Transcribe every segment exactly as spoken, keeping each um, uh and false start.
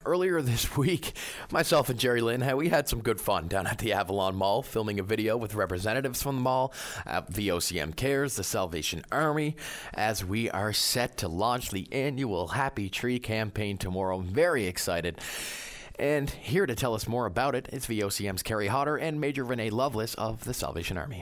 earlier this week, myself and Jerry Lynn, we had some good fun down at the Avalon Mall, filming a video with representatives from the mall, uh, V O C M Cares, the Salvation Army, as we are set to launch the annual Happy Tree campaign tomorrow. Very excited. And here to tell us more about it is V O C M's Carrie Hodder and Major Renee Lovelace of the Salvation Army.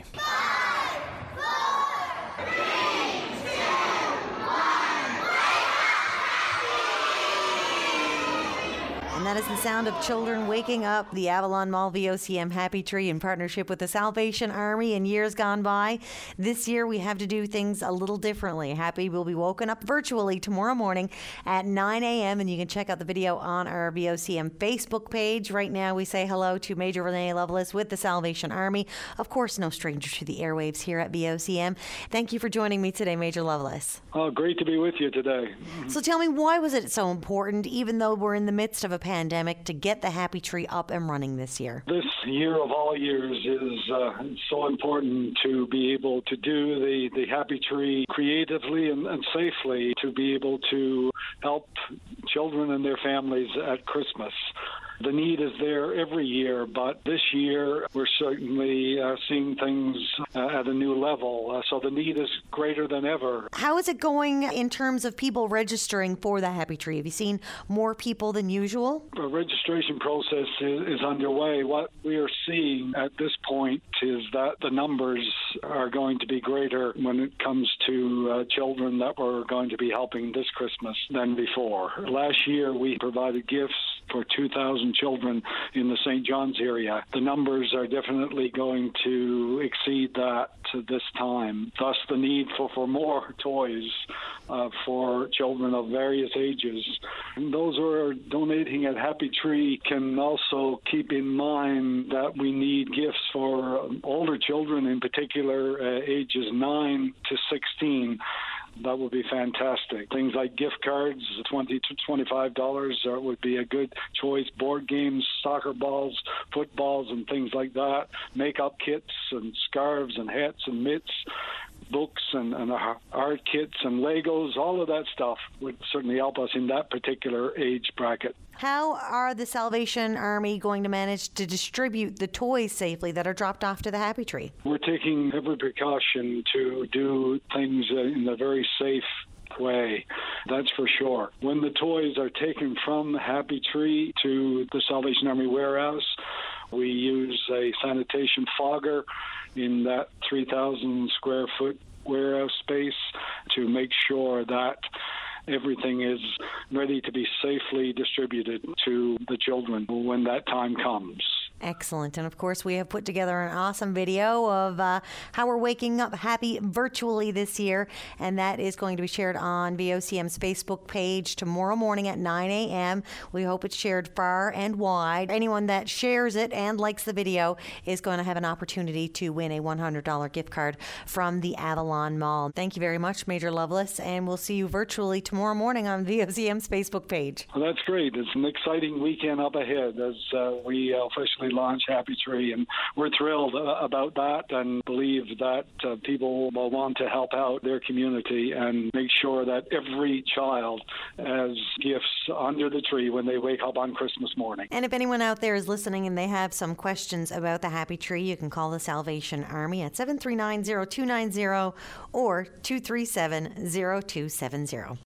And that is the sound of children waking up. The Avalon Mall V O C M Happy Tree in partnership with the Salvation Army in years gone by. This year we have to do things a little differently. Happy will be woken up virtually tomorrow morning at nine a.m. and you can check out the video on our V O C M Facebook page. Right now we say hello to Major Renee Lovelace with the Salvation Army. Of course, no stranger to the airwaves here at V O C M. Thank you for joining me today, Major Lovelace. Oh, great to be with you today. So tell me, why was it so important, even though we're in the midst of a pandemic, to get the Happy Tree up and running this year? This year of all years is uh, so important to be able to do the, the Happy Tree creatively and, and safely, to be able to help children and their families at Christmas. The need is there every year, but this year we're certainly uh, seeing things uh, at a new level. Uh, so the need is greater than ever. How is it going in terms of people registering for the Happy Tree? Have you seen more people than usual? The registration process is, is underway. What we are seeing at this point is that the numbers are going to be greater when it comes to uh, children that we're going to be helping this Christmas than before. Last year we provided gifts for two thousand children in the Saint John's area. The numbers are definitely going to exceed that this time. Thus, the need for, for more toys uh, for children of various ages. And those who are donating at Happy Tree can also keep in mind that we need gifts for older children, in particular uh, ages nine to sixteen. That would be fantastic. Things like gift cards, twenty to twenty-five dollars uh, would be a good choice. Board games, soccer balls, footballs, and things like that. Makeup kits and scarves and hats and mitts, books and, and art kits and Legos. All of that stuff would certainly help us in that particular age bracket. How are the Salvation Army going to manage to distribute the toys safely that are dropped off to the Happy Tree? We're taking every precaution to do things in a very safe way. That's for sure. When the toys are taken from the Happy Tree to the Salvation Army warehouse, we use a sanitation fogger in that three thousand square foot warehouse space to make sure that everything is ready to be safely distributed to the children when that time comes. Excellent. And of course, we have put together an awesome video of uh, how we're waking up happy virtually this year. And that is going to be shared on V O C M's Facebook page tomorrow morning at nine a.m. We hope it's shared far and wide. Anyone that shares it and likes the video is going to have an opportunity to win a one hundred dollars gift card from the Avalon Mall. Thank you very much, Major Lovelace. And we'll see you virtually tomorrow morning on V O C M's Facebook page. Well, that's great. It's an exciting weekend up ahead as uh, we officially launch Happy Tree, and we're thrilled uh, about that and believe that uh, people will want to help out their community and make sure that every child has gifts under the tree when they wake up on Christmas morning. And if anyone out there is listening and they have some questions about the Happy Tree, you can call the Salvation Army at seven three nine, zero two nine zero or two three seven, zero two seven zero.